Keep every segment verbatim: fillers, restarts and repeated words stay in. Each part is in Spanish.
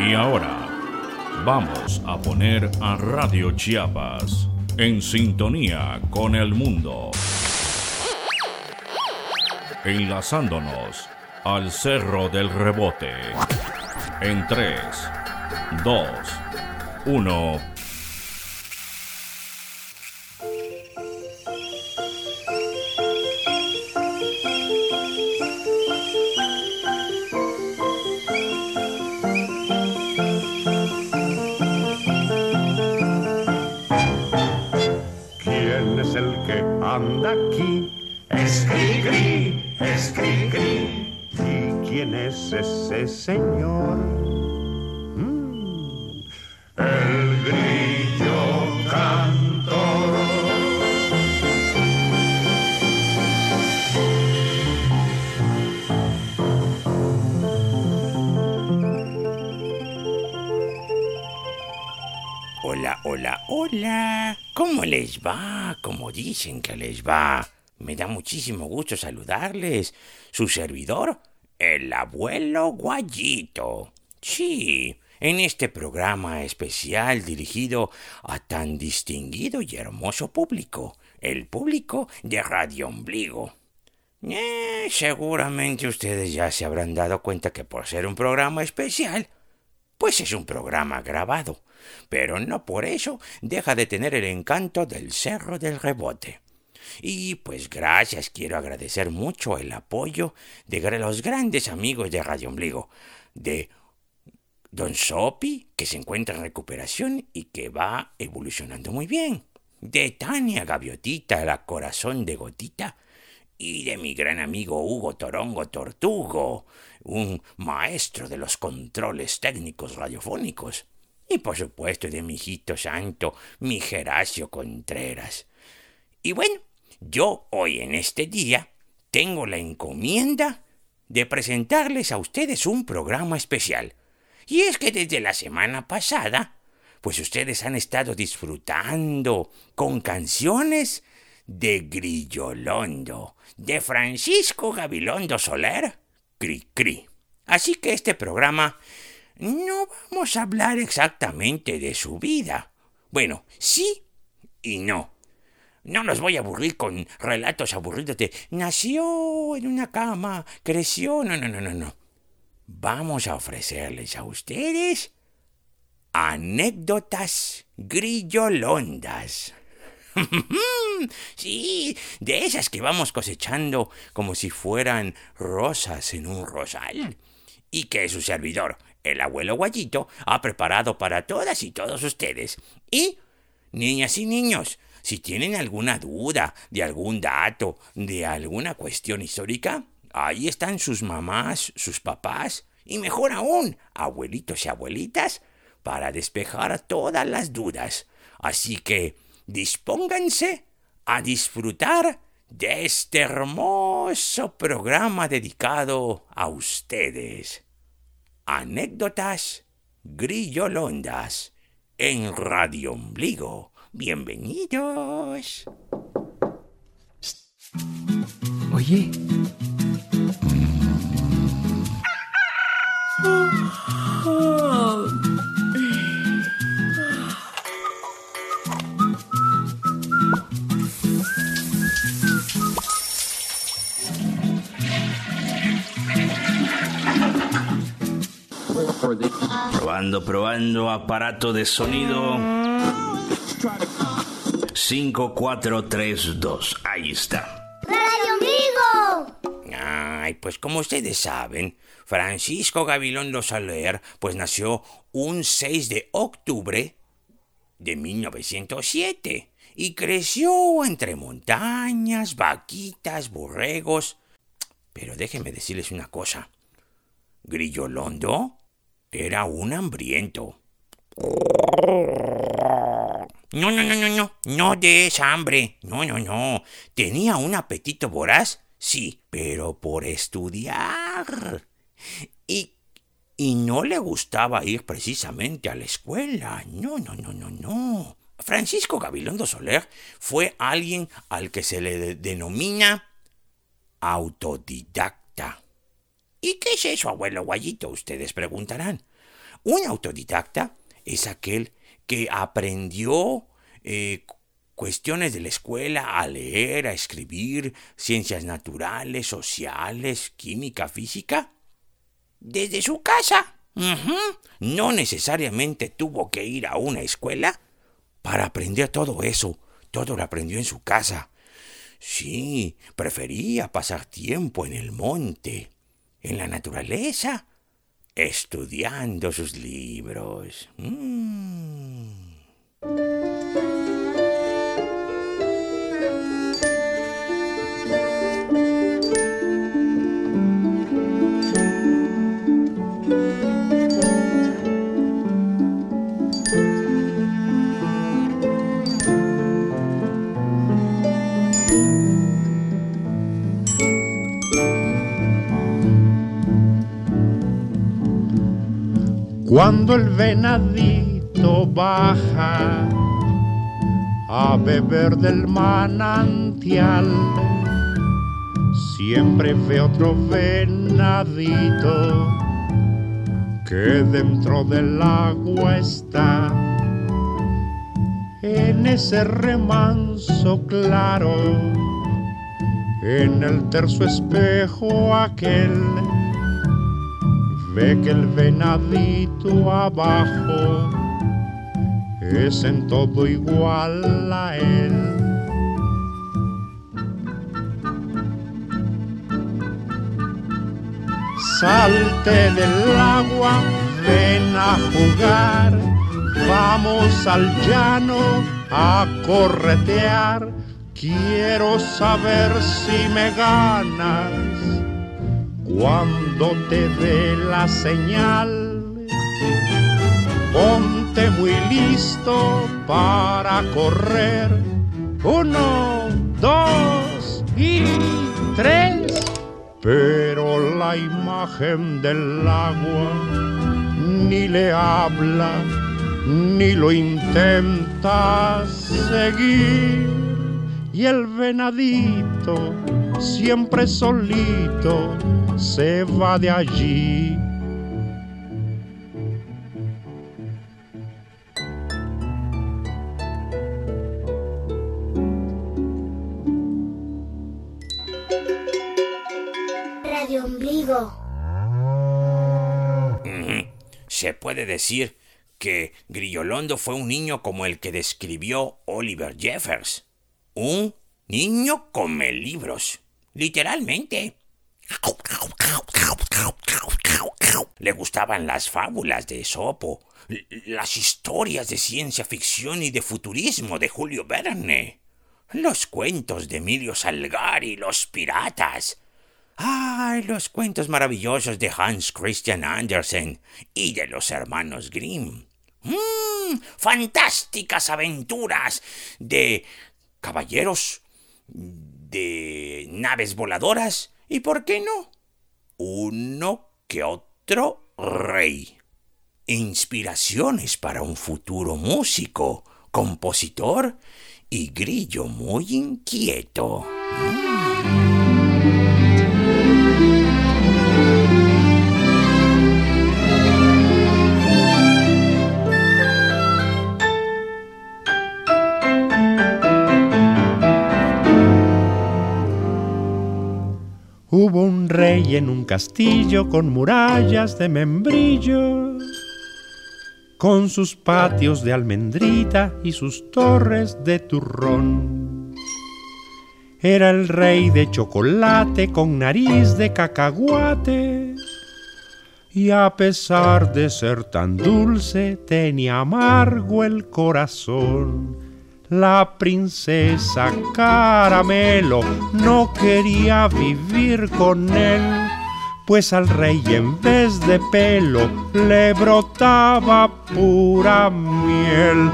Y ahora vamos a poner a Radio Chiapas en sintonía con el mundo, enlazándonos al Cerro del Rebote. En tres, dos, uno. ¿Quién es el que anda aquí? Es Cri-Cri, es Cri-Cri. ¿Y quién es ese señor? Mm, el grillo cantor. Hola, hola, hola. ¿Cómo les va? ¿Cómo dicen que les va? Me da muchísimo gusto saludarles. Su servidor, el abuelo Guayito. Sí, en este programa especial dirigido a tan distinguido y hermoso público, el público de Radio Ombligo. Eh, seguramente ustedes ya se habrán dado cuenta que por ser un programa especial, pues es un programa grabado, pero no por eso deja de tener el encanto del Cerro del Rebote. Y pues gracias, quiero agradecer mucho el apoyo de los grandes amigos de Radio Ombligo, de Don Sopi, que se encuentra en recuperación y que va evolucionando muy bien, de Tania Gaviotita, la corazón de Gotita, y de mi gran amigo Hugo Torongo Tortugo, un maestro de los controles técnicos radiofónicos. Y por supuesto de mi hijito santo, mi Geracio Contreras. Y bueno, yo hoy en este día tengo la encomienda de presentarles a ustedes un programa especial. Y es que desde la semana pasada, pues ustedes han estado disfrutando con canciones de Grillolondo, de Francisco Gabilondo Soler, Cri-Cri. Así que este programa no vamos a hablar exactamente de su vida. Bueno, sí y no. No los voy a aburrir con relatos aburridos de nació en una cama, creció. No, no, no, no, no. Vamos a ofrecerles a ustedes anécdotas grillolondas. Sí, de esas que vamos cosechando como si fueran rosas en un rosal. Y que su servidor, el abuelo Guayito, ha preparado para todas y todos ustedes. Y, niñas y niños, si tienen alguna duda de algún dato, de alguna cuestión histórica, ahí están sus mamás, sus papás, y mejor aún, abuelitos y abuelitas, para despejar todas las dudas. Así que dispónganse a disfrutar de este hermoso programa dedicado a ustedes. Anécdotas grillolondas en Radio Ombligo. Bienvenidos. Oye. Probando, probando, aparato de sonido. cinco, cuatro, tres, dos. Ahí está. ¡Radio Ombligo! Ay, pues como ustedes saben, Francisco Gabilondo Soler, pues nació un seis de octubre de mil novecientos siete y creció entre montañas, vaquitas, borregos. Pero déjenme decirles una cosa. Grillolondo era un hambriento. No, no, no, no, no, no de esa hambre. No, no, no. ¿Tenía un apetito voraz? Sí, pero por estudiar. Y, y no le gustaba ir precisamente a la escuela. No, no, no, no, no. Francisco Gabilondo Soler fue alguien al que se le de- denomina autodidacta. ¿Y qué es eso, abuelo Guayito? Ustedes preguntarán. Un autodidacta es aquel que aprendió eh, cuestiones de la escuela a leer, a escribir, ciencias naturales, sociales, química, física, desde su casa. Uh-huh. No necesariamente tuvo que ir a una escuela para aprender todo eso. Todo lo aprendió en su casa. Sí, prefería pasar tiempo en el monte, en la naturaleza, estudiando sus libros. Mm. Cuando el venadito baja a beber del manantial, siempre ve otro venadito que dentro del agua está. En ese remanso claro, en el terso espejo aquel, ve que el venadito abajo es en todo igual a él. Salte del agua, ven a jugar, vamos al llano a corretear. Quiero saber si me ganas cuando te dé la señal. Ponte muy listo para correr. Uno, dos y tres. Pero la imagen del agua ni le habla, ni lo intenta seguir. Y el venadito, siempre solito, se va de allí. Radio Ombligo. Se puede decir que Griñolondo fue un niño como el que describió Oliver Jeffers. Un niño come libros, literalmente. Le gustaban las fábulas de Esopo, las historias de ciencia ficción y de futurismo de Julio Verne, los cuentos de Emilio Salgari, los piratas. ¡Ay, los cuentos maravillosos de Hans Christian Andersen y de los hermanos Grimm! ¡Mmm! ¡Fantásticas aventuras de caballeros, de naves voladoras y, por qué no, uno que otro rey! Inspiraciones para un futuro músico, compositor y grillo muy inquieto. Mm. Hubo un rey en un castillo con murallas de membrillo, con sus patios de almendrita y sus torres de turrón. Era el rey de chocolate con nariz de cacahuate, y a pesar de ser tan dulce tenía amargo el corazón. La princesa Caramelo no quería vivir con él, pues al rey en vez de pelo le brotaba pura miel.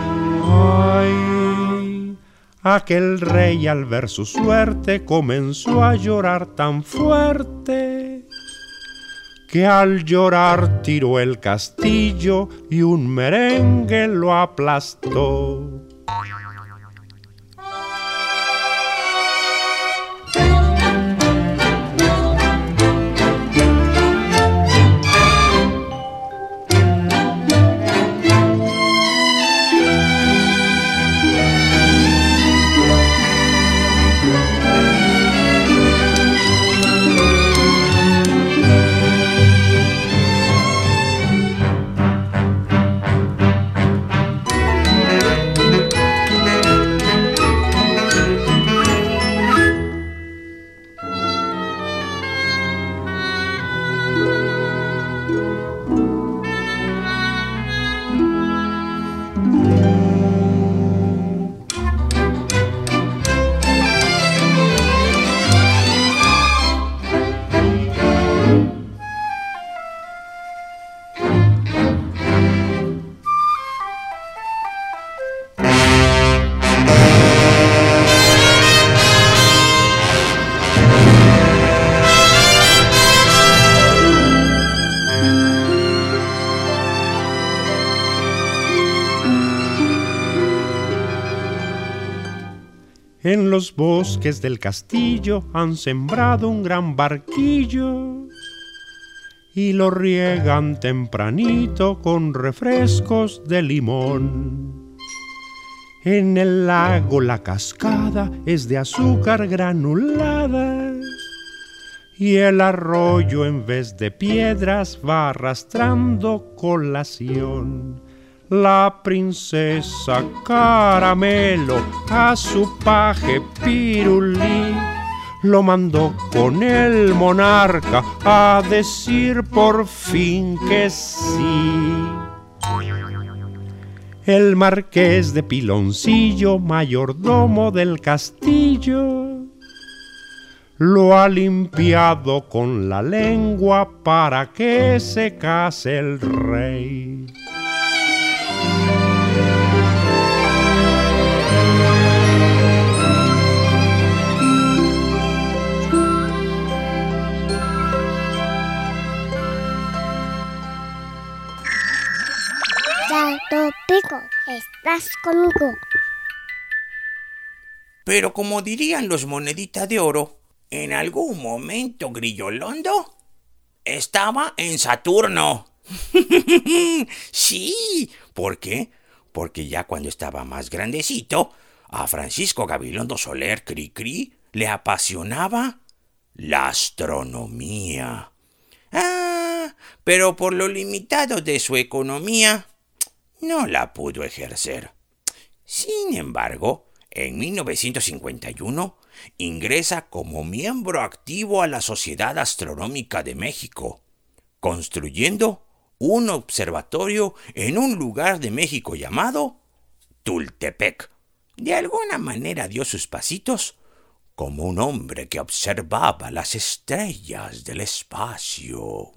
Ay, aquel rey al ver su suerte comenzó a llorar tan fuerte que al llorar tiró el castillo y un merengue lo aplastó. En los bosques del castillo han sembrado un gran barquillo y lo riegan tempranito con refrescos de limón. En el lago la cascada es de azúcar granulada y el arroyo en vez de piedras va arrastrando colación. La princesa Caramelo a su paje Pirulí lo mandó con el monarca a decir por fin que sí. El marqués de Piloncillo, mayordomo del castillo, lo ha limpiado con la lengua para que se case el rey. Salto Pico, estás conmigo. Pero como dirían los moneditas de oro, en algún momento Grillolondo estaba en Saturno. Sí, ¿por qué? Porque ya cuando estaba más grandecito, a Francisco Gabilondo Soler Cricri le apasionaba la astronomía. Ah, pero por lo limitado de su economía, no la pudo ejercer. Sin embargo, en mil novecientos cincuenta y uno ingresa como miembro activo a la Sociedad Astronómica de México, construyendo un observatorio en un lugar de México llamado Tultepec. De alguna manera dio sus pasitos como un hombre que observaba las estrellas del espacio.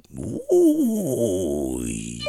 Uy.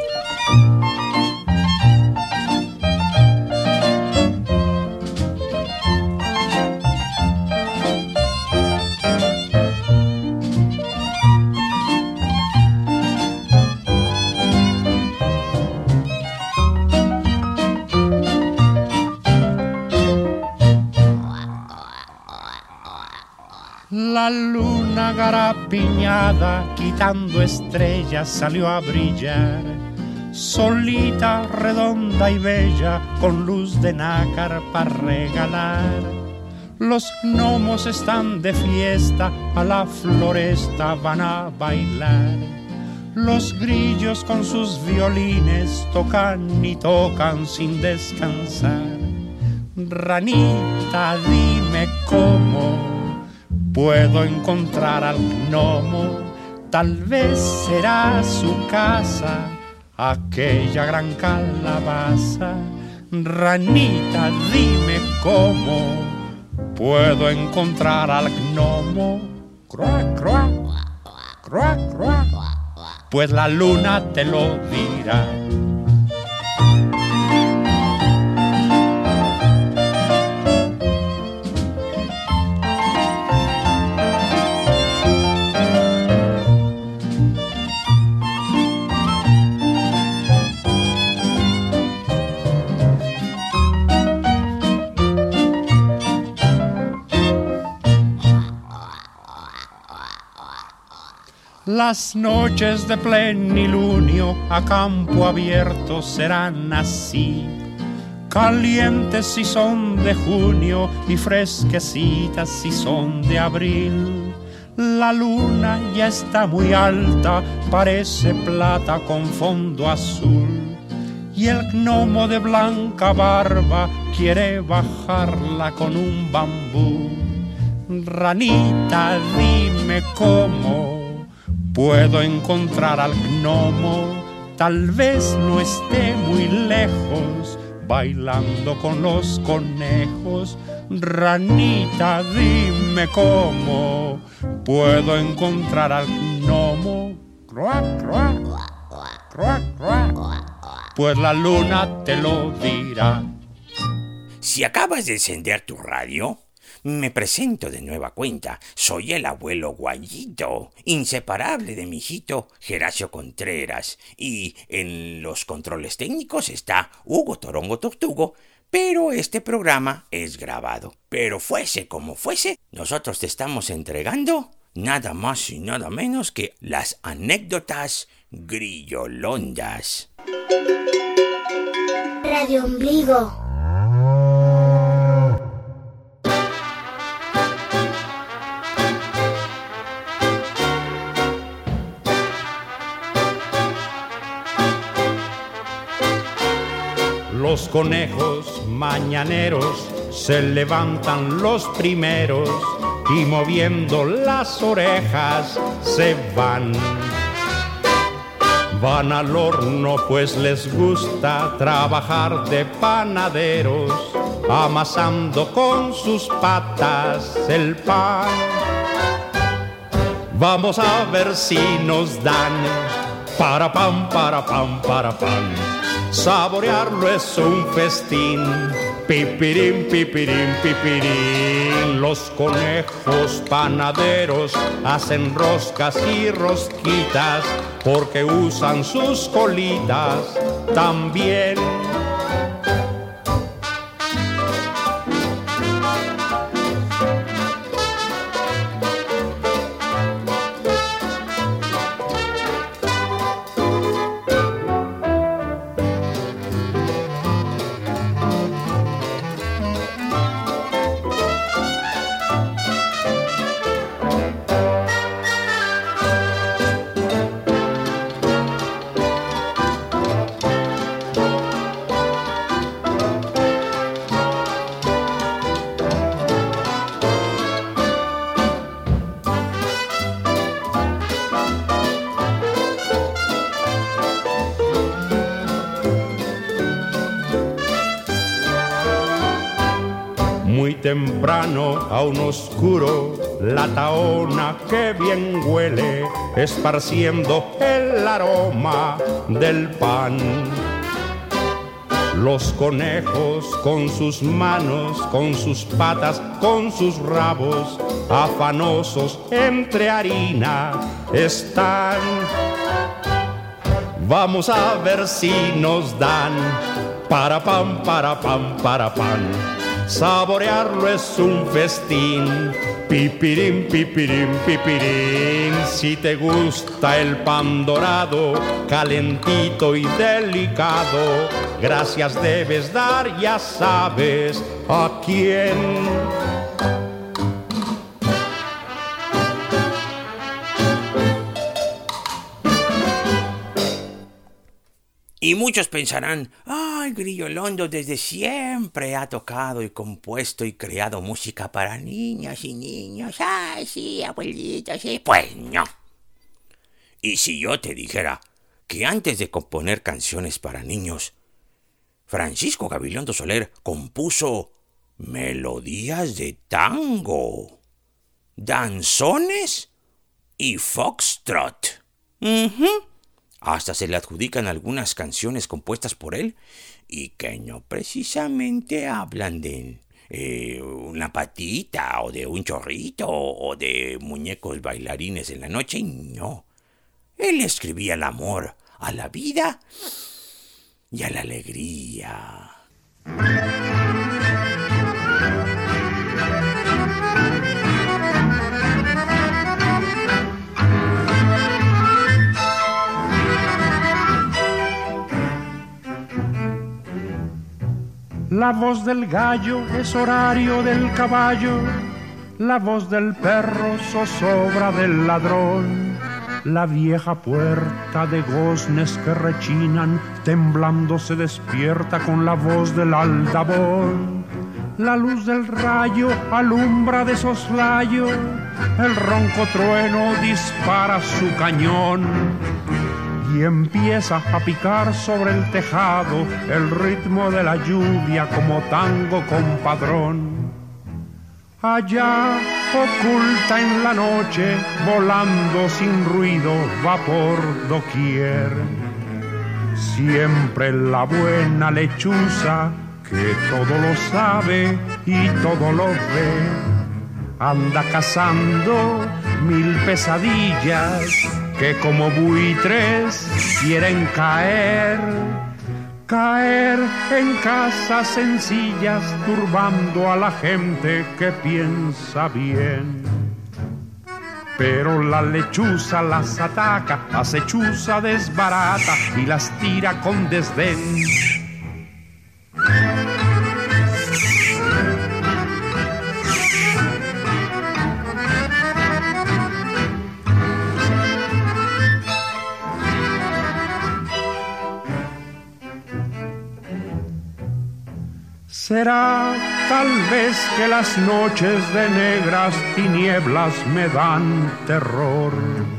La luna garapiñada, quitando estrellas, salió a brillar, solita, redonda y bella, con luz de nácar para regalar. Los gnomos están de fiesta, a la floresta van a bailar. Los grillos con sus violines tocan y tocan sin descansar. Ranita, dime cómo puedo encontrar al gnomo, tal vez será su casa, aquella gran calabaza. Ranita, dime cómo puedo encontrar al gnomo. Croa, croa, croa, croa. Pues la luna te lo dirá. Las noches de plenilunio a campo abierto serán así, calientes si son de junio y fresquecitas si son de abril. La luna ya está muy alta, parece plata con fondo azul, y el gnomo de blanca barba quiere bajarla con un bambú. Ranita, dime cómo puedo encontrar al gnomo, tal vez no esté muy lejos, bailando con los conejos. Ranita, dime cómo puedo encontrar al gnomo. Croa, croa, croa, croa. Pues la luna te lo dirá. Si acabas de encender tu radio, me presento de nueva cuenta. Soy el abuelo Guayito, inseparable de mi hijito Geracio Contreras. Y en los controles técnicos está Hugo Torongo Tortugo, pero este programa es grabado. Pero fuese como fuese, nosotros te estamos entregando nada más y nada menos que las anécdotas grillolondas. Radio Ombligo. Los conejos mañaneros se levantan los primeros y moviendo las orejas se van. Van al horno pues les gusta trabajar de panaderos, amasando con sus patas el pan. Vamos a ver si nos dan para pan, para pan, para pan. Saborearlo es un festín, pipirín, pipirín, pipirín. Los conejos panaderos hacen roscas y rosquitas porque usan sus colitas también. Temprano, aún oscuro, la tahona que bien huele, esparciendo el aroma del pan. Los conejos con sus manos, con sus patas, con sus rabos, afanosos entre harina están. Vamos a ver si nos dan para pan, para pan, para pan. Saborearlo es un festín, pipirín, pipirín, pipirín. Si te gusta el pan dorado, calentito y delicado, gracias debes dar, ya sabes a quién. Y muchos pensarán, ay, Grillolondo desde siempre ha tocado y compuesto y creado música para niños y niños. Ay, sí, abuelito, sí. Pues no. Y si yo te dijera que antes de componer canciones para niños, Francisco Gabilondo Soler compuso melodías de tango, danzones y foxtrot. Uh-huh. Hasta se le adjudican algunas canciones compuestas por él y que no precisamente hablan de eh, una patita o de un chorrito o de muñecos bailarines en la noche. No, él escribía el amor a la vida y a la alegría. La voz del gallo es horario del caballo, la voz del perro zozobra del ladrón, la vieja puerta de goznes que rechinan, temblando se despierta con la voz del aldabón. La luz del rayo alumbra de soslayo, el ronco trueno dispara su cañón. Y empieza a picar sobre el tejado el ritmo de la lluvia como tango compadrón. Allá, oculta en la noche, volando sin ruido, va por doquier. Siempre la buena lechuza, que todo lo sabe y todo lo ve, anda cazando mil pesadillas que como buitres quieren caer. caer en casas sencillas, turbando a la gente que piensa bien. Pero la lechuza las ataca, acechuza desbarata y las tira con desdén. Será tal vez que las noches de negras tinieblas me dan terror,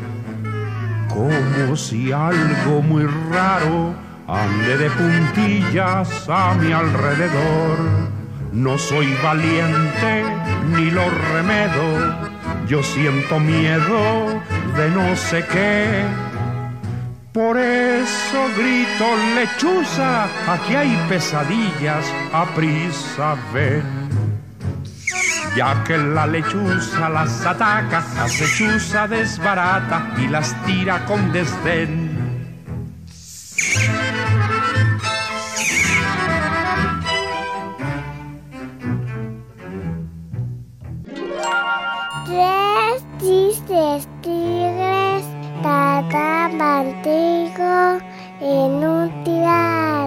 como si algo muy raro ande de puntillas a mi alrededor. No soy valiente ni lo remedo, yo siento miedo de no sé qué. Por eso grito, lechuza, aquí hay pesadillas, aprisa ven. Ya que la lechuza las ataca, acechuza desbarata y las tira con desdén. Tres tristes tigres nadaban contigo en un tirar.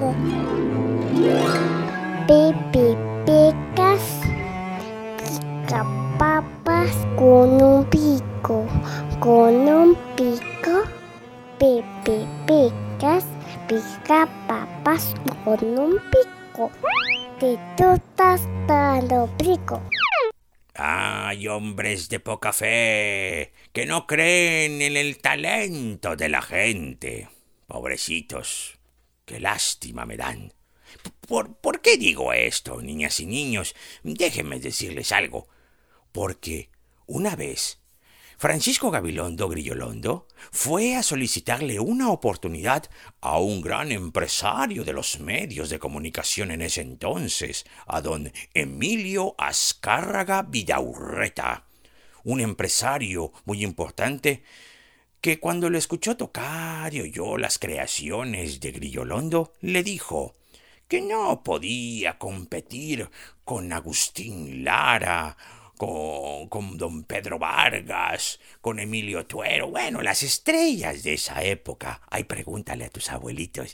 Pipi picas, pica papas con un pico, con un pico. Pipi picas, pica papas con un pico. Te tú estás dando pico. ¡Ay, hombres de poca fe! Que no creen en el talento de la gente. Pobrecitos, qué lástima me dan. ¿Por, ¿Por qué digo esto, niñas y niños? Déjenme decirles algo. Porque una vez Francisco Gabilondo Grillolondo fue a solicitarle una oportunidad a un gran empresario de los medios de comunicación en ese entonces, a don Emilio Azcárraga Vidaurreta, un empresario muy importante que cuando lo escuchó tocar y oyó las creaciones de Grillolondo, le dijo que no podía competir con Agustín Lara, Con, con don Pedro Vargas, con Emilio Tuero, bueno, las estrellas de esa época. Ay, pregúntale a tus abuelitos.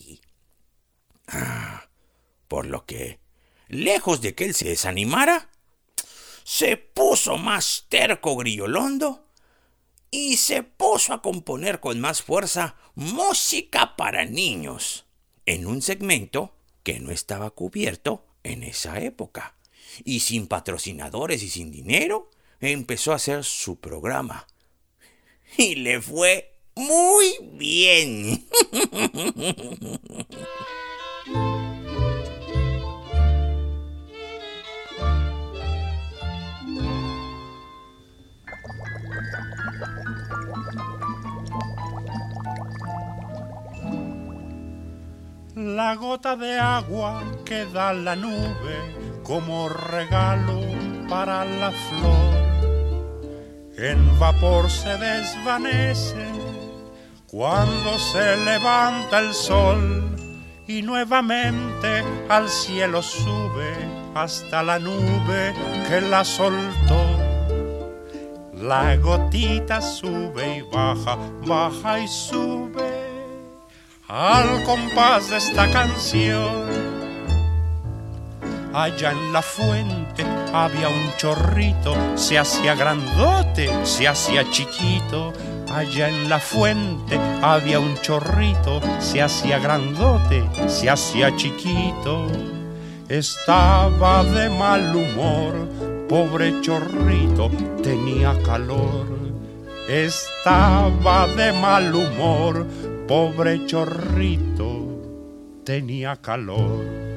Ah, por lo que, lejos de que él se desanimara, se puso más terco Grillolondo y se puso a componer con más fuerza música para niños, en un segmento que no estaba cubierto en esa época. Y sin patrocinadores y sin dinero, empezó a hacer su programa. Y le fue muy bien. La gota de agua que da la nube como regalo para la flor, en vapor se desvanece cuando se levanta el sol y nuevamente al cielo sube hasta la nube que la soltó. La gotita sube y baja, baja y sube al compás de esta canción. Allá en la fuente había un chorrito, se hacía grandote, se hacía chiquito. Allá en la fuente había un chorrito, se hacía grandote, se hacía chiquito. Estaba de mal humor, pobre chorrito, tenía calor. Estaba de mal humor, pobre chorrito, tenía calor.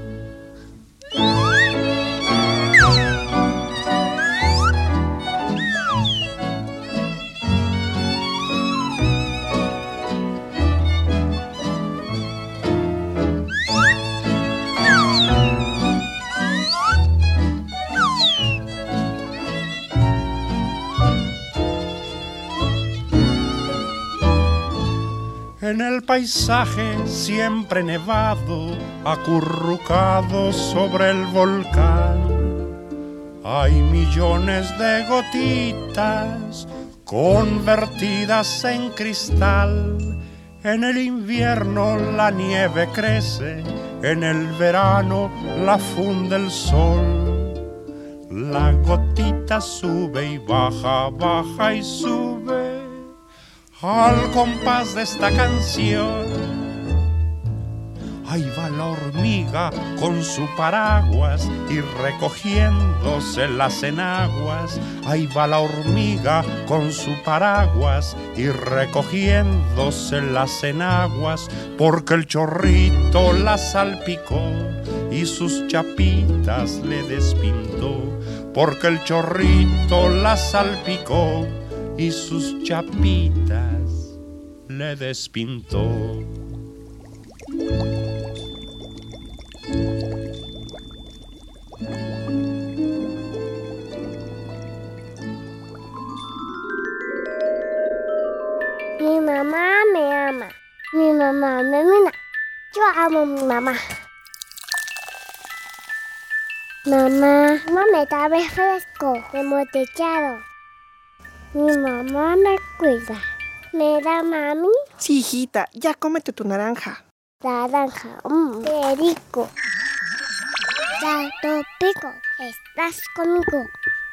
En el paisaje siempre nevado, acurrucado sobre el volcán, hay millones de gotitas convertidas en cristal. En el invierno la nieve crece, en el verano la funde el sol. La gotita sube y baja, baja y sube al compás de esta canción. Ahí va la hormiga con su paraguas y recogiéndose las enaguas. Ahí va la hormiga con su paraguas y recogiéndose las enaguas, porque el chorrito la salpicó y sus chapitas le despintó. Porque el chorrito la salpicó y sus chapitas le despintó. Mi mamá me ama. Mi mamá me mira. Yo amo a mi mamá. Mamá, no me da refresco embotellado. Mi mamá me cuida. ¿Me da, mami? Sí, hijita, ya cómete tu naranja. Naranja, mmm, qué rico. Chato Pico, ¿estás conmigo?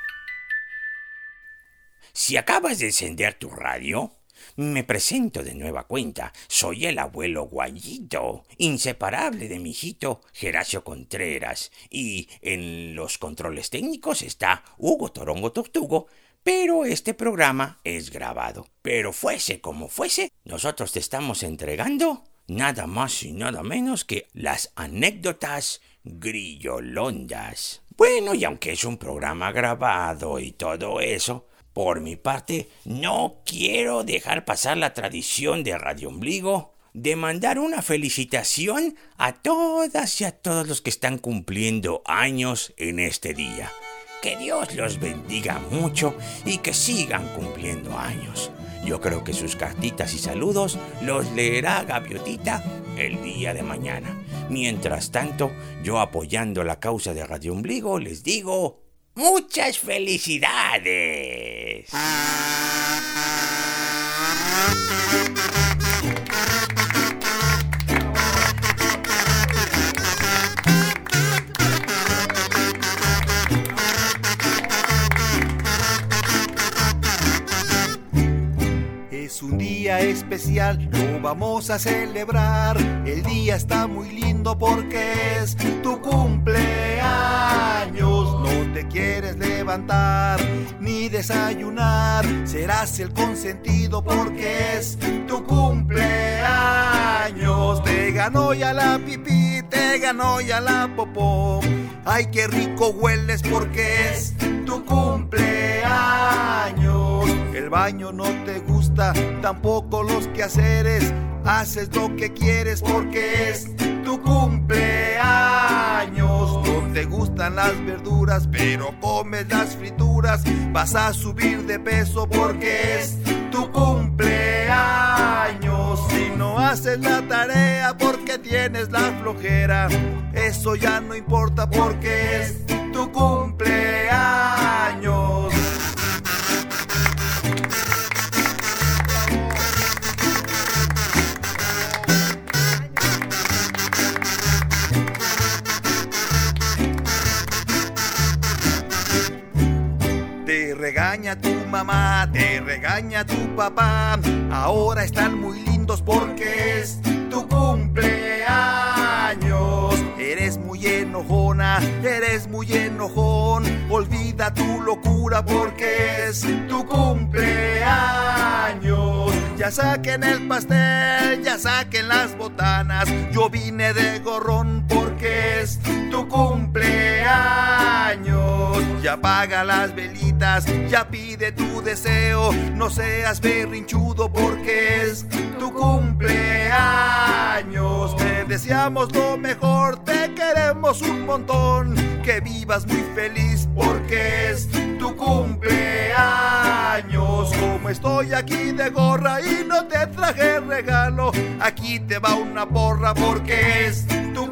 Si acabas de encender tu radio, me presento de nueva cuenta. Soy el abuelo Guayito, inseparable de mi hijito Geracio Contreras. Y en los controles técnicos está Hugo Torongo Tortugo, pero este programa es grabado. Pero fuese como fuese, nosotros te estamos entregando nada más y nada menos que las anécdotas grillolondas. Bueno, y aunque es un programa grabado y todo eso, por mi parte, no quiero dejar pasar la tradición de Radio Ombligo de mandar una felicitación a todas y a todos los que están cumpliendo años en este día. Que Dios los bendiga mucho y que sigan cumpliendo años. Yo creo que sus cartitas y saludos los leerá Gaviotita el día de mañana. Mientras tanto, yo apoyando la causa de Radio Ombligo les digo ¡muchas felicidades! Es un día especial, lo vamos a celebrar. El día está muy lindo porque es tu cumpleaños. No te quieres levantar ni desayunar, serás el consentido porque es tu cumpleaños. Te ganó ya la pipí, te ganó ya la popó. Ay, qué rico hueles porque es tu cumpleaños. El baño no te gusta, tampoco los quehaceres. Haces lo que quieres porque es tu cumpleaños. No te gustan las verduras, pero comes las frituras. Vas a subir de peso porque es tu cumpleaños. Si no haces la tarea porque tienes la flojera, eso ya no importa porque es tu cumpleaños. Te regaña tu mamá, te regaña tu papá. Ahora están muy lindos porque es tu cumpleaños. Eres muy enojona, eres muy enojón. Olvida tu locura porque es tu cumpleaños. Ya saquen el pastel, ya saquen las botanas. Yo vine de gorrón porque es tu cumpleaños. Ya apaga las velitas, ya pide tu deseo. No seas berrinchudo porque es tu cumpleaños. Te deseamos lo mejor, te queremos un montón. Que vivas muy feliz porque es tu tu cumpleaños. Como estoy aquí de gorra y no te traje regalo, aquí te va una porra porque es tu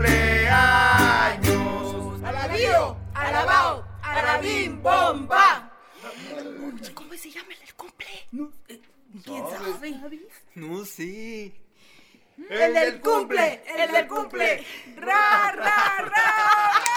cumpleaños. ¡Alabío! ¡Alabao! ¡Alabim! ¡Bomba! ¿Cómo se llama el del cumple? No, eh, ¿quién sabe? No sé. ¡El del cumple! ¡El del cumple! ¡Ra, ra, ra!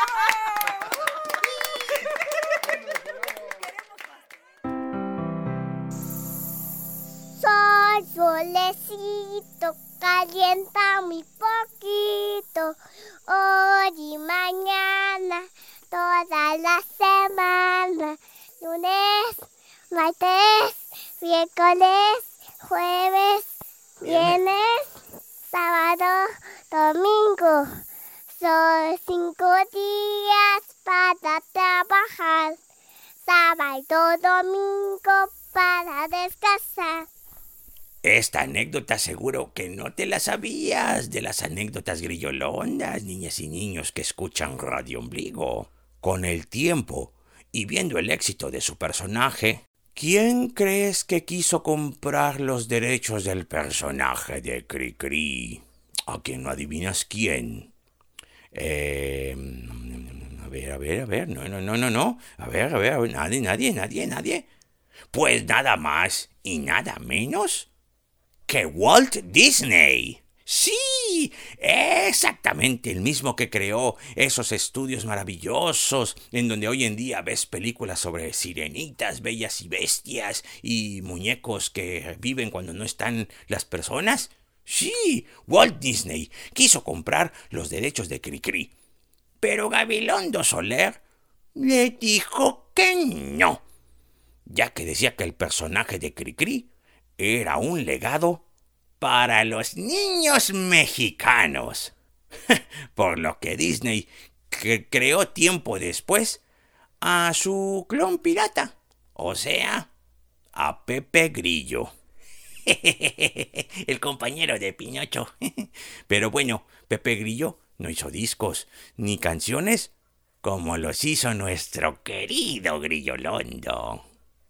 Sol, solecito, calienta muy poquito. Hoy y mañana, toda la semana. Lunes, martes, miércoles, jueves, viernes, sábado, domingo. Son cinco días para trabajar. Sábado, domingo para descansar. Esta anécdota seguro que no te la sabías, de las anécdotas grillolondas, niñas y niños que escuchan Radio Ombligo. Con el tiempo y viendo el éxito de su personaje, ¿quién crees que quiso comprar los derechos del personaje de Cricri? ¿A quién no adivinas quién? Eh, a ver, a ver, a ver, no, no, no, no, no. A ver, a ver, a ver, nadie, nadie, nadie, nadie. Pues nada más y nada menos que Walt Disney. Sí, exactamente el mismo que creó esos estudios maravillosos en donde hoy en día ves películas sobre sirenitas, bellas y bestias y muñecos que viven cuando no están las personas. Sí, Walt Disney quiso comprar los derechos de Cricri, pero Gabilondo Soler le dijo que no, ya que decía que el personaje de Cricri era un legado para los niños mexicanos. Por lo que Disney cre- creó tiempo después a su clon pirata, o sea, a Pepe Grillo. El compañero de Pinocho. Pero bueno, Pepe Grillo no hizo discos ni canciones como los hizo nuestro querido Grillolondo.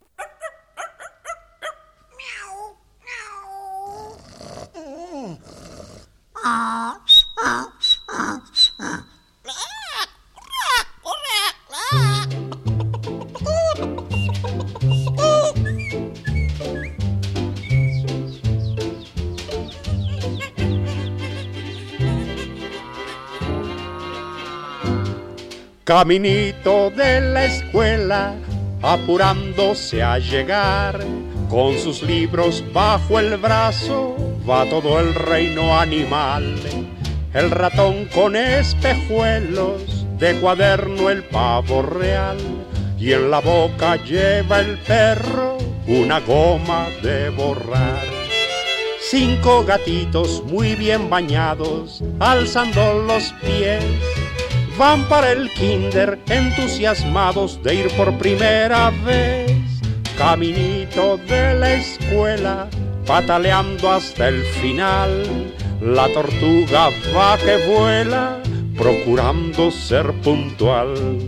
Caminito de la escuela, apurándose a llegar, con sus libros bajo el brazo, va todo el reino animal. El ratón con espejuelos, de cuaderno el pavo real, y en la boca lleva el perro una goma de borrar. Cinco gatitos muy bien bañados, alzando los pies, van para el kinder entusiasmados de ir por primera vez. Caminito de la escuela, pataleando hasta el final, la tortuga va que vuela, procurando ser puntual.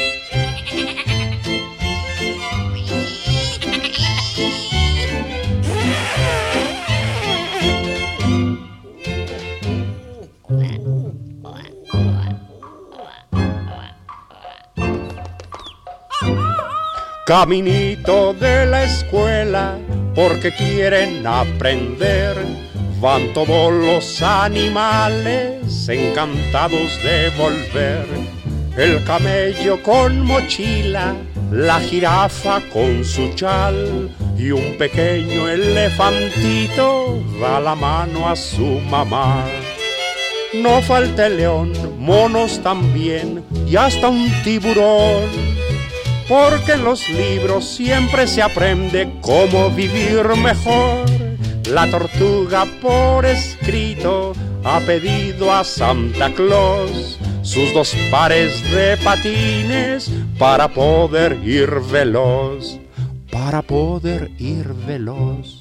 Caminito de la escuela, porque quieren aprender, van todos los animales encantados de volver. El camello con mochila, la jirafa con su chal, y un pequeño elefantito da la mano a su mamá. No falta el león, monos también, y hasta un tiburón, porque en los libros siempre se aprende cómo vivir mejor. La tortuga por escrito ha pedido a Santa Claus sus dos pares de patines para poder ir veloz, para poder ir veloz.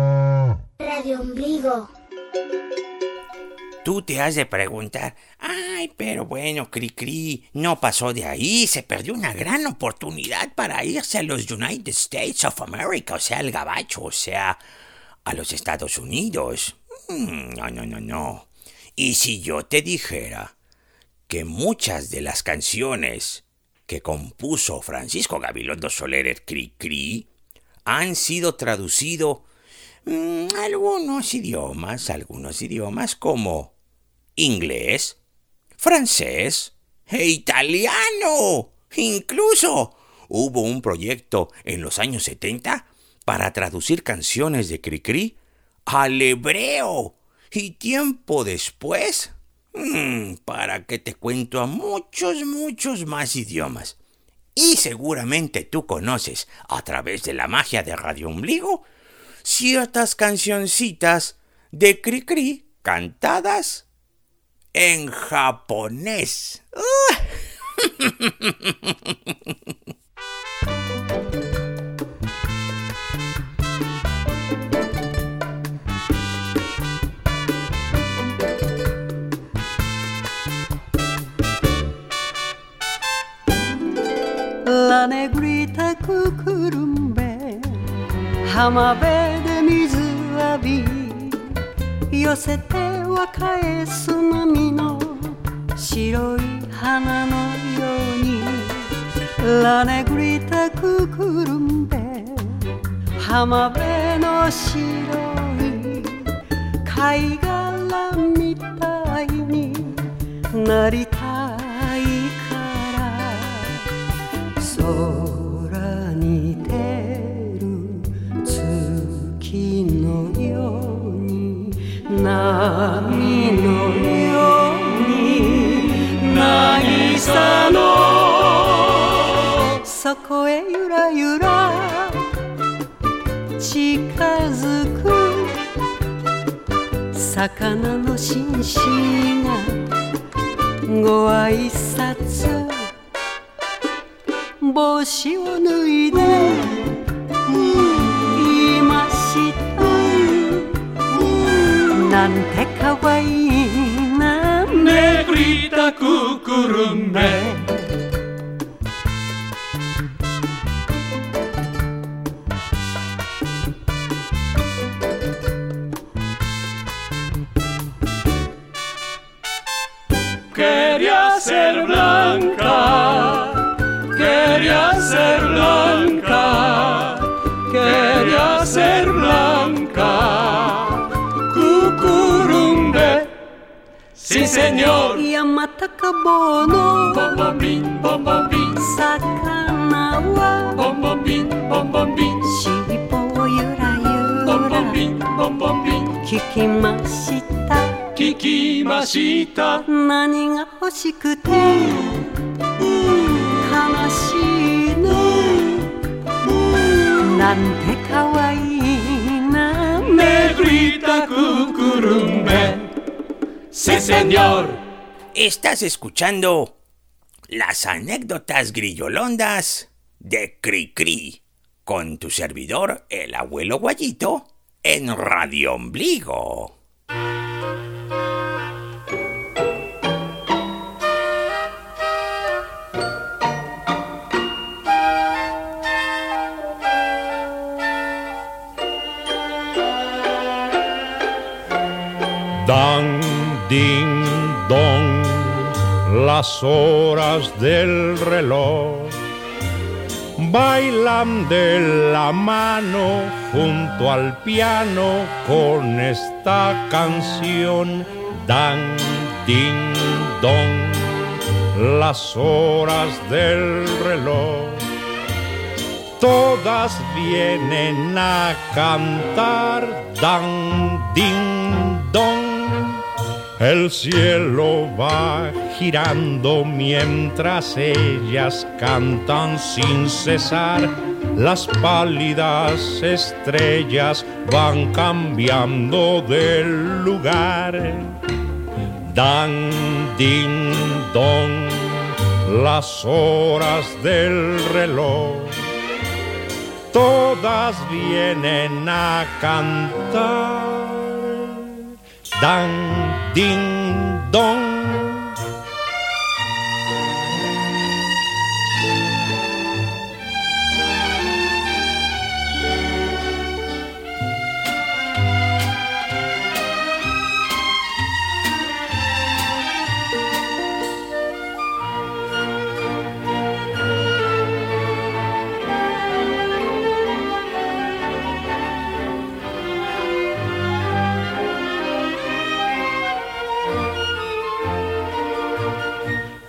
Radio Ombligo. Tú te has de preguntar, ah, Ay, pero bueno, Cricri no pasó de ahí. Se perdió una gran oportunidad para irse a los United States of America, o sea, al gabacho, o sea, a los Estados Unidos. No, no, no, no. Y si yo te dijera que muchas de las canciones que compuso Francisco Gabilondo Soler el Cricri han sido traducidos mmm, a algunos idiomas, algunos idiomas como inglés, francés e italiano. Incluso hubo un proyecto en los años setenta para traducir canciones de Cricri al hebreo. Y tiempo después, mmm, para qué te cuento, a muchos, muchos más idiomas. Y seguramente tú conoces, a través de la magia de Radio Ombligo, ciertas cancioncitas de Cricri cantadas en japonés. La negrita cucurumbe 浜辺で水浴び寄せては返す波の白い花のように La negrita cucurumbe 浜辺の白い貝殻みたいになりたいから空に出る月のように波のように渚の底へゆらゆら近づく魚の紳士がご挨拶帽子を脱いで言いましたなんてかわいいなネグリタククルンベQuería ser blanca, quería ser blanca, quería ser blanca, cucurumbe, sí señor. Yamataka no, bombombín, bombombín, sakana wa, bombombín, bombombín, shiripo yura yura, bombombín, bombombín, kikimashita.聞きました何が欲しくて悲しいのなんてかわいいなネグリタククルンベ Sí señor. Estás escuchando las anécdotas grillolondas de Cricri con tu servidor, el abuelo Guayito, en Radio Ombligo. Dan, ding, dong, las horas del reloj bailan de la mano junto al piano con esta canción. Dan, ding, dong, las horas del reloj todas vienen a cantar. Dan, ding, dong. El cielo va girando mientras ellas cantan sin cesar. Las pálidas estrellas van cambiando de lugar. Dan, ding, dong, las horas del reloj todas vienen a cantar. Dan, ding, dong,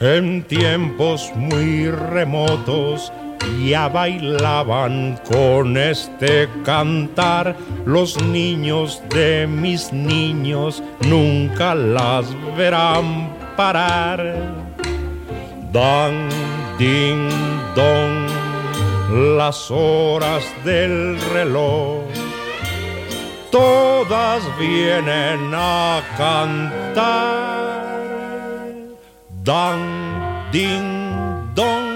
En tiempos muy remotos ya bailaban con este cantar. Los niños de mis niños nunca las verán parar. Dan, din, don, las horas del reloj todas vienen a cantar. Dan, din, don.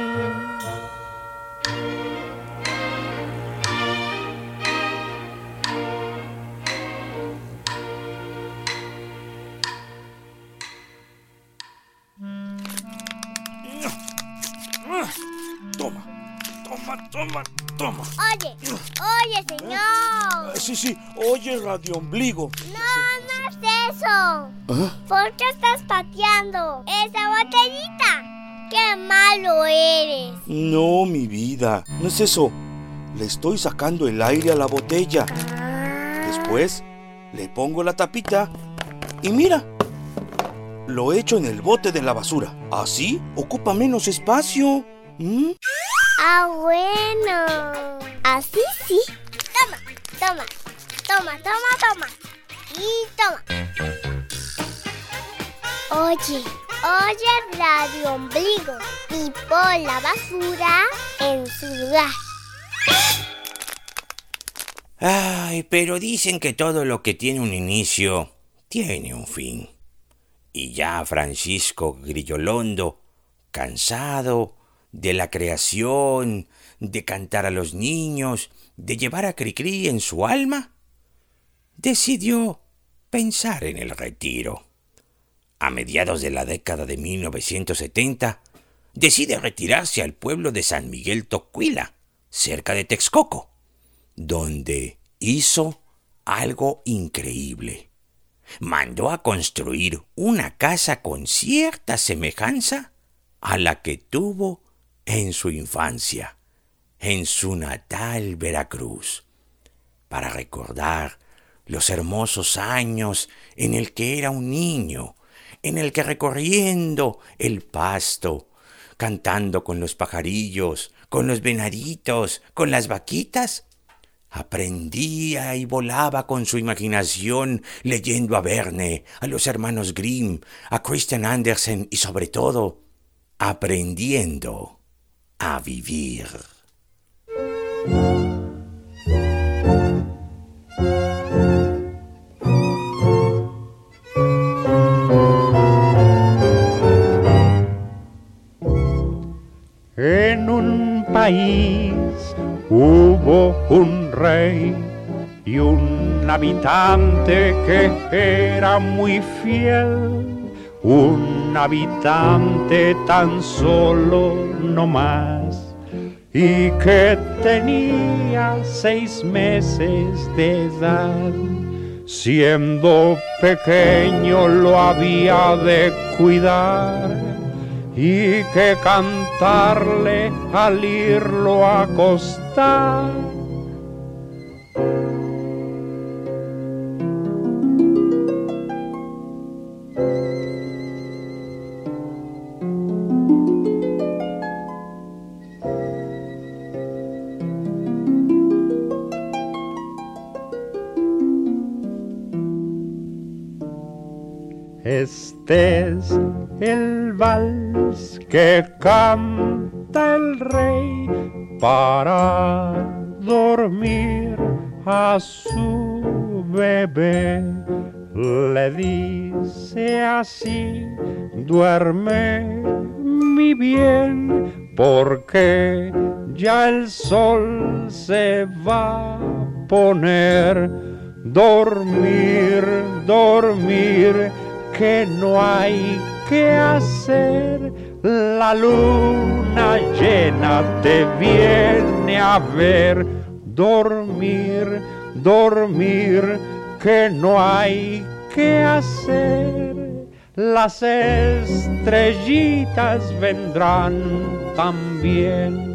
Toma, toma, toma, toma. Oye, oye, señor. Sí, sí, oye, Radio Ombligo. No, no es eso. ¿Ah? ¿Por qué estás pateando esa botellita? ¡Qué malo eres! No, mi vida, no es eso. Le estoy sacando el aire a la botella. Después le pongo la tapita y mira, lo echo en el bote de la basura. Así ocupa menos espacio. ¿Mm? Ah, bueno. Así sí. Toma, toma, toma, toma, toma. Y toma. Oye, oye, Radio Ombligo. Y pon la basura en su lugar. Ay, pero dicen que todo lo que tiene un inicio tiene un fin. Y ya Francisco Grillolondo, cansado de la creación, de cantar a los niños, de llevar a Cricri en su alma, decidió pensar en el retiro. A mediados de la década de mil novecientos setenta, decide retirarse al pueblo de San Miguel Tocuila, cerca de Texcoco, donde hizo algo increíble. Mandó a construir una casa con cierta semejanza a la que tuvo en su infancia, en su natal Veracruz, para recordar los hermosos años en el que era un niño, en el que recorriendo el pasto, cantando con los pajarillos, con los venaditos, con las vaquitas, aprendía y volaba con su imaginación, leyendo a Verne, a los hermanos Grimm, a Christian Andersen y sobre todo, aprendiendo a vivir. En un país hubo un rey y un habitante que era muy fiel. Un habitante tan solo no más, y que tenía seis meses de edad. Siendo pequeño lo había de cuidar y que cantarle al irlo a acostar. Este es el vals que canta el rey para dormir a su bebé. Le dice así: duerme mi bien, porque ya el sol se va a poner. Dormir, dormir, que no hay que hacer. La luna llena te viene a ver. Dormir, dormir, que no hay que hacer. Las estrellitas vendrán también.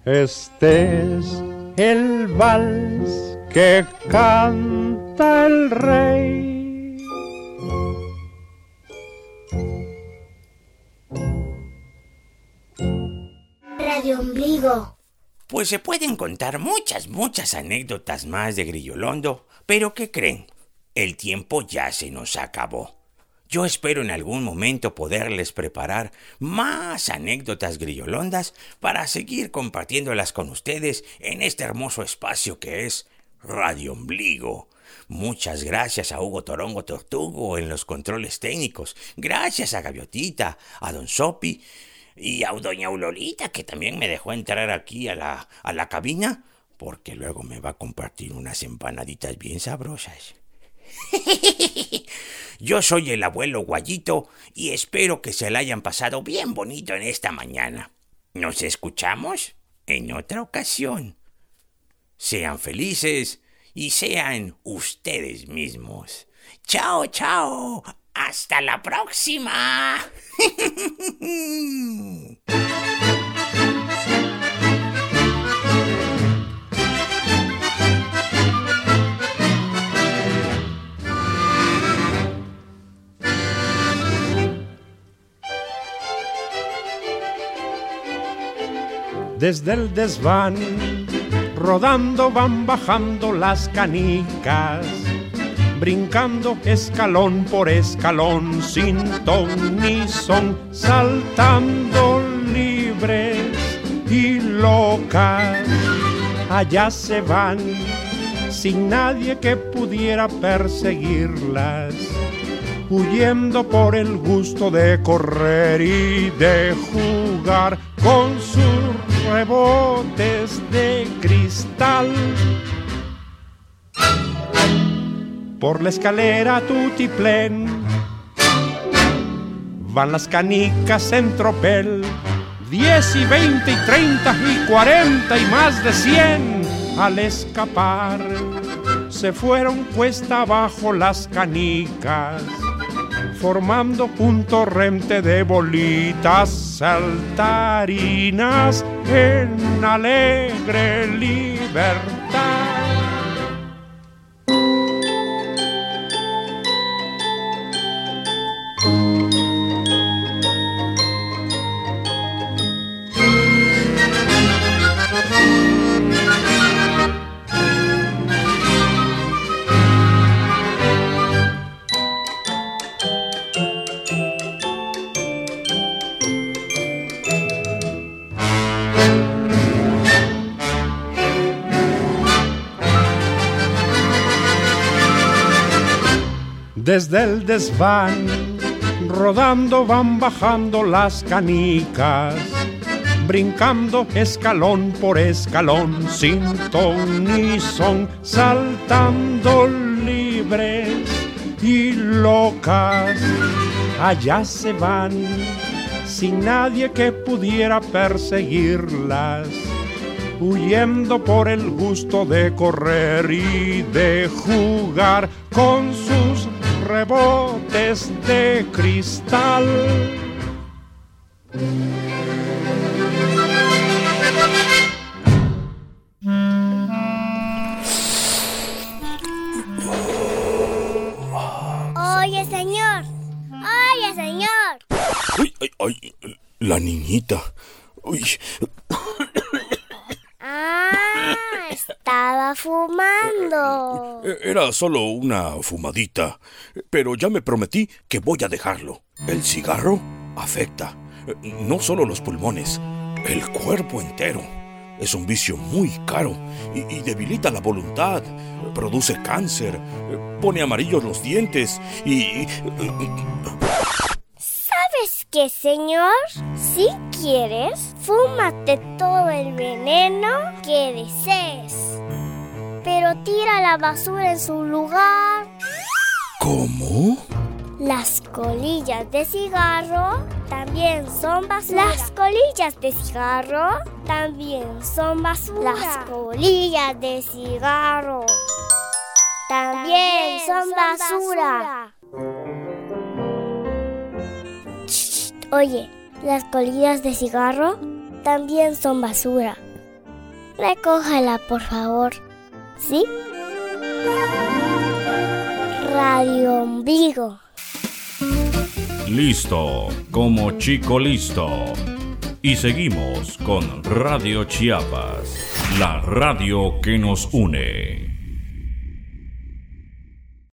Este es el vals que canta el rey. Radio Ombligo. Pues se pueden contar muchas, muchas anécdotas más de Grillolondo, pero ¿qué creen? El tiempo ya se nos acabó. Yo espero en algún momento poderles preparar más anécdotas grillolondas para seguir compartiéndolas con ustedes en este hermoso espacio que es Radio Ombligo. Muchas gracias a Hugo Torongo Tortugo en los controles técnicos. Gracias a Gaviotita, a Don Sopi y a doña Aulolita, que también me dejó entrar aquí a la, a la cabina, porque luego me va a compartir unas empanaditas bien sabrosas. Yo soy el abuelo Guayito y espero que se la hayan pasado bien bonito en esta mañana. Nos escuchamos en otra ocasión. Sean felices y sean ustedes mismos. ¡Chao, chao! ¡Hasta la próxima! Desde el desván, rodando van bajando las canicas, brincando escalón por escalón, sin ton ni son, saltando libres y locas. Allá se van, sin nadie que pudiera perseguirlas, huyendo por el gusto de correr y de jugar con sus rebotes de cristal. Por la escalera tutiplén van las canicas en tropel, diez y veinte y treinta y cuarenta y más de cien. Al escapar se fueron cuesta abajo las canicas, formando un torrente de bolitas saltarinas en alegre libertad. Desde el desván, rodando van bajando las canicas, brincando escalón por escalón, sin ton ni son, saltando libres y locas. Allá se van, sin nadie que pudiera perseguirlas, huyendo por el gusto de correr y de jugar con sus rebotes de cristal. Oye, señor. Oye, señor. Ay, ay, ay, la niñita. Uy. Ah, estaba fumando. Era solo una fumadita, pero ya me prometí que voy a dejarlo. El cigarro afecta no solo los pulmones, el cuerpo entero. Es un vicio muy caro y, y debilita la voluntad, produce cáncer, pone amarillos los dientes y... ¿Sabes qué, señor? Si quieres, fúmate todo el veneno que desees, pero tira la basura en su lugar. ¿Cómo? Las colillas de cigarro también son basura. Las colillas de cigarro también son basura. Las colillas de cigarro también son basura. Oye, las colillas de cigarro también son basura. Recójala, por favor. ¿Sí? Radio Ombligo. Listo, como chico listo. Y seguimos con Radio Chiapas, la radio que nos une.